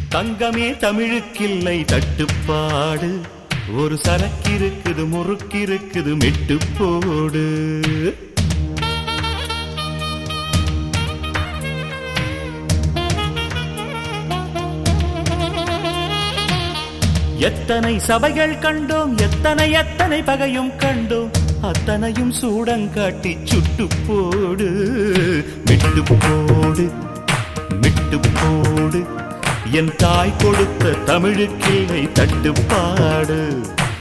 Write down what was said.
தங்கமே தமிழுக்கில்லை தட்டுப்பாடு, ஒரு சரக்கிருக்குது முறுக்கிருக்குது மெட்டு போடு. எத்தனை சபைகள் கண்டோம், எத்தனை எத்தனை பகையும் கண்டோம், அத்தனையும் சூடங்காட்டி சுட்டு போடு. மெட்டு போடு மெட்டு போடு, என் தாய் கொடுத்த தமிழுக்கில்லை தட்டுப்பாடு.